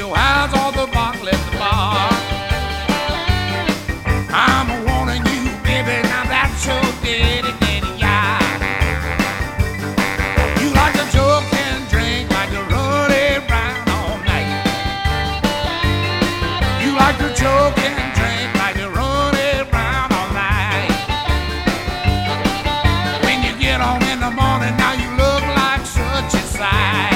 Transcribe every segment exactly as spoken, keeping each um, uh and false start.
your eyes on the bottle at the bar. I'm warning you, baby, now that's your daddy, daddy, yeah. You like to joke and drink, like to run around all night. You like to joke and drink, like to run around all night. When you get home in the morning, now you look like such a sight.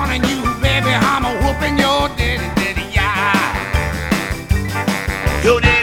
Yo,